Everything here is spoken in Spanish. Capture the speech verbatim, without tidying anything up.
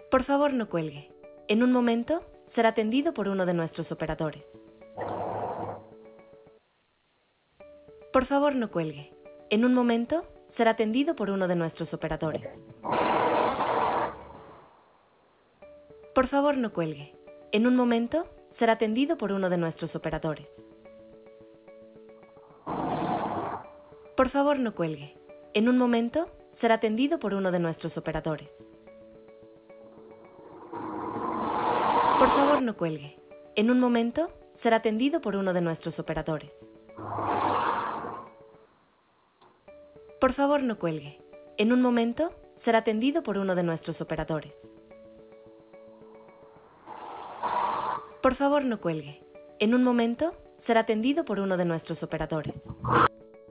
Por favor, no cuelgue. En un momento, será atendido por uno de nuestros operadores. Por favor, no cuelgue. En un momento, será atendido por uno de nuestros operadores. Por favor, no cuelgue. En un momento, será atendido por uno de nuestros operadores. Por favor, no cuelgue. En un momento, será atendido por uno de nuestros operadores. Por favor, no cuelgue. En un momento, será atendido por uno de nuestros operadores. Por favor, no cuelgue. En un momento, será atendido por uno de nuestros operadores. Por favor, no cuelgue. En un momento, será atendido por uno de nuestros operadores.